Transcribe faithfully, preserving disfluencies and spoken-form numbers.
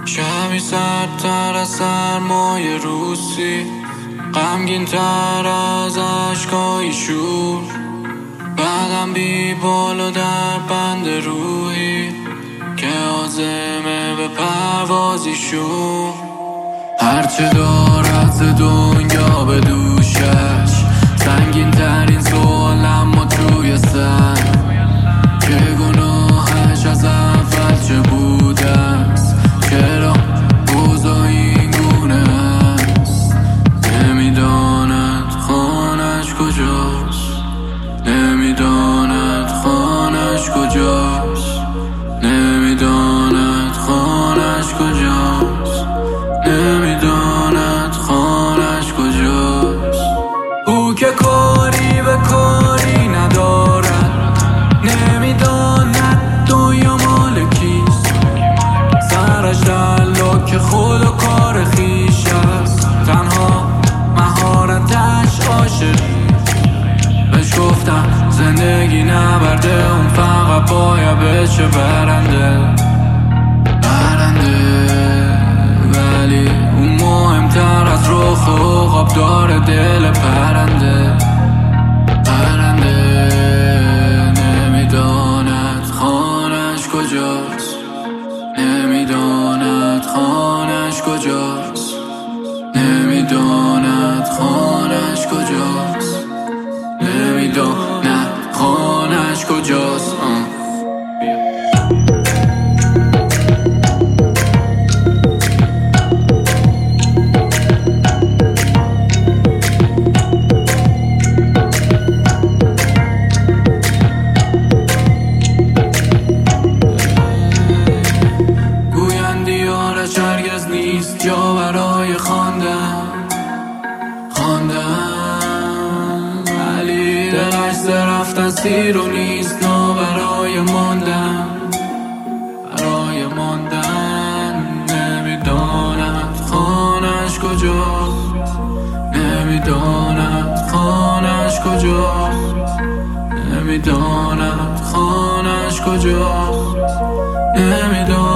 شبی سردتر از سرمای روسی، غمگین تر از عشقای شور، بعدم بی بال و در بند روحی که عازمه به پروازی شور. هرچه دارد ز دنیا به دوشش، سنگین ترین سوالم و توی سر که گناهش از اول چه بوده است، چرا اوضاع این گونه است. نمیداند خانش کجاست، نمیداند خانش کجاست، نمیداند خانش کجاست، نمیداند خانش کجاست. او که کاری به کاری ندارد، نمیداند دنیا مال کیست، سرش در لاک خود و کار خیش است، تنها مهارتش عاشقی. بهش گفتم زندگی نبرده، اون فقط باید بشه برنده برنده ولی اون مهمتر از رخ عقاب داره دل پرنده پرنده. نمیداند خانش کجاست، نمیداند خانش کجاست، نمیداند خانش کجاست، نمیداند خانش کجاست. هرگز نیست جا برای خواندن خواندن ولی دلش ز رفتن سیر و نیست نا برای ماندن برای ماندن. نمیداند خانش کجاست، نمیداند خانش کجاست، نمیداند خانش کجاست، نمیداند